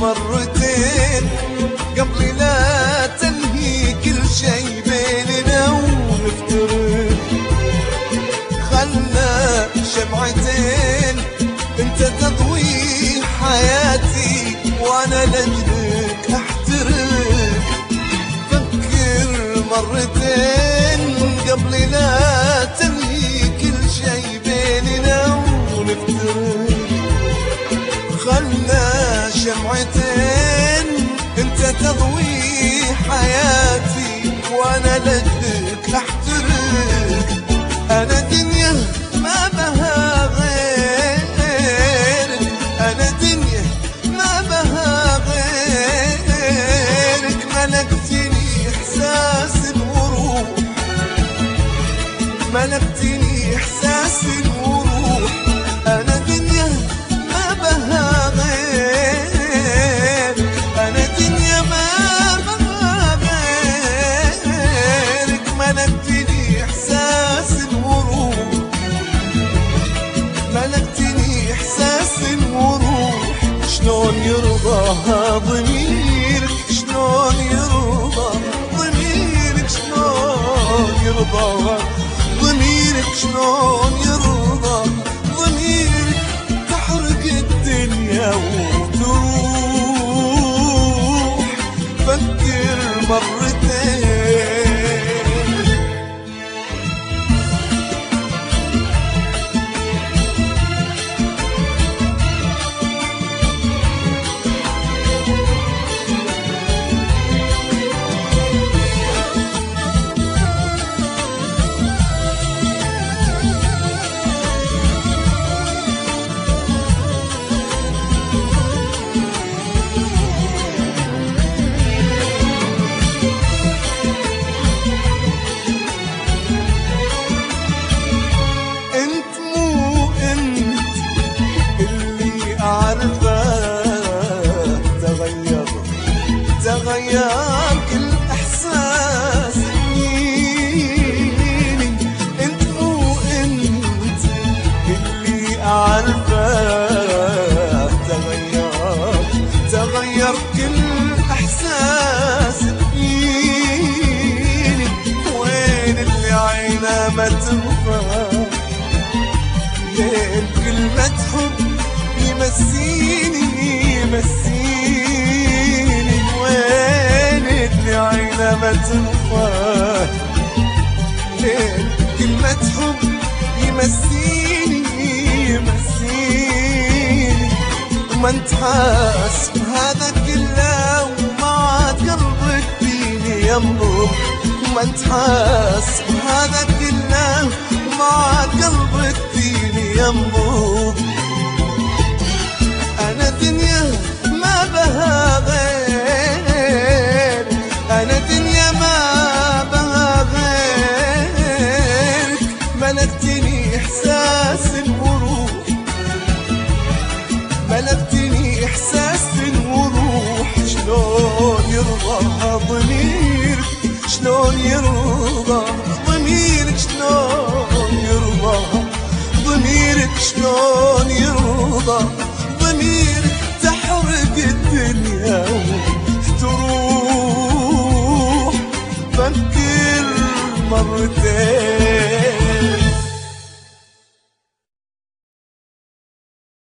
مرتين قبل لا تنهي كل شي بيننا ونفترق. خلنا شمعتين انت تضوي حياتي وانا لاجلك احترق. فكر مرتين قبل لا تنهي كل شي بيننا ونفترق. خلنا شمعتين انت تضوي حياتي وانا لاجلك احترق. انا دنيا ما بها غيرك، انا دنيا ما بها غيرك. ملكتني احساس وروح، ملكتني احساس وروح. انا دنيا ما بها غيرك، انا دنيا ما بها غيرك. ملكتني احساس وروح، ملكتني احساس وروح. شلون يرضاها ضميرك، شلون يرضى ضميرك، شلون يرضاها ضميرك، شلون يرضى ضميرك. تحرق الدنيا وتروح. فكر مرتين. تغير كل احساس فيني. انت مو انت اللي اعرفه. تغير كل احساس فيني. وين اللي عينه ما تغفى، لين كلمة حب يمسيني يمسيني. وين اللي عينه ما تنفى، لين كلمة حب يمسيني يمسيني. وما انت حاس بهذا كله وما عاد قلبك فيني ينبض. وما انت حاس بهذا كله وما عاد قلبك فيني ينبض. انا دنيا ما بها غير، انا دنيا ما بها غيرك. ملكتني احساس وروح، ملكتني احساس وروح. شلون يرضى ضميرك، شلون يرضى ضميرك، شلون يرضى ضميرك، شلون يرضى ضميرك.